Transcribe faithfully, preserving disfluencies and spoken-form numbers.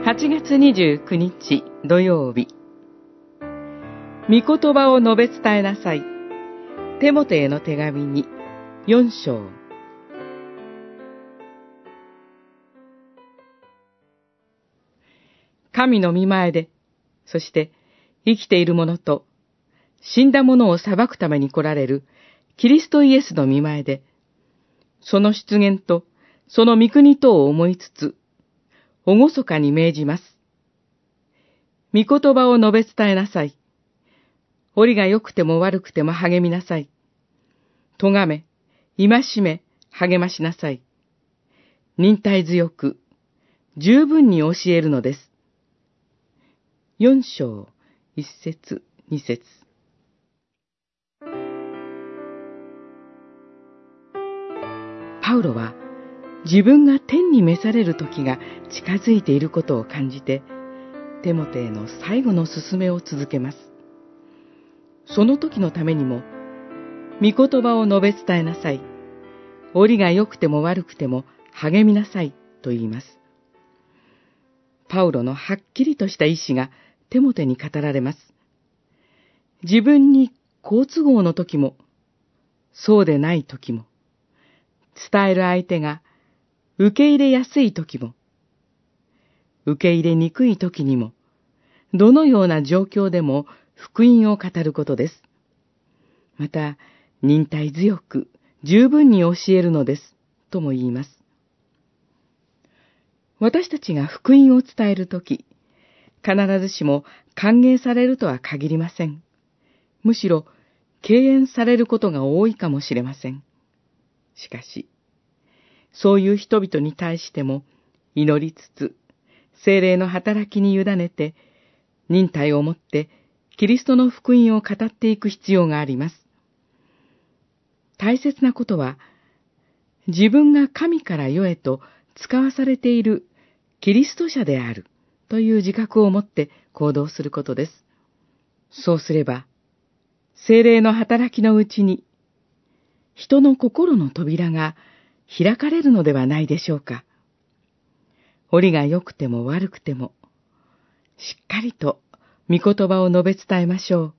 はちがつにじゅうくにち土曜日、御言葉を述べ伝えなさい。テモテへの手紙によん章。神の御前で、そして生きている者と死んだ者を裁くために来られるキリストイエスの御前で、その出現とその御国とを思いつつ、おごそかに命じます。御言葉を述べ伝えなさい。折が良くても悪くても励みなさい。咎め、戒め、励ましなさい。忍耐強く、十分に教えるのです。四章、一節、二節。パウロは、自分が天に召される時が近づいていることを感じて、テモテへの最後の勧めを続けます。その時のためにも、御言葉を述べ伝えなさい。折が良くても悪くても励みなさいと言います。パウロのはっきりとした意志がテモテに語られます。自分に好都合の時も、そうでない時も、伝える相手が受け入れやすい時も、受け入れにくい時にも、どのような状況でも福音を語ることです。また、忍耐強く十分に教えるのです、とも言います。私たちが福音を伝えるとき、必ずしも歓迎されるとは限りません。むしろ、敬遠されることが多いかもしれません。しかし、そういう人々に対しても、祈りつつ、聖霊の働きに委ねて、忍耐をもって、キリストの福音を語っていく必要があります。大切なことは、自分が神から世へと使わされているキリスト者であるという自覚を持って行動することです。そうすれば、聖霊の働きのうちに、人の心の扉が開かれるのではないでしょうか。折が良くても悪くても、しっかりと御言葉を述べ伝えましょう。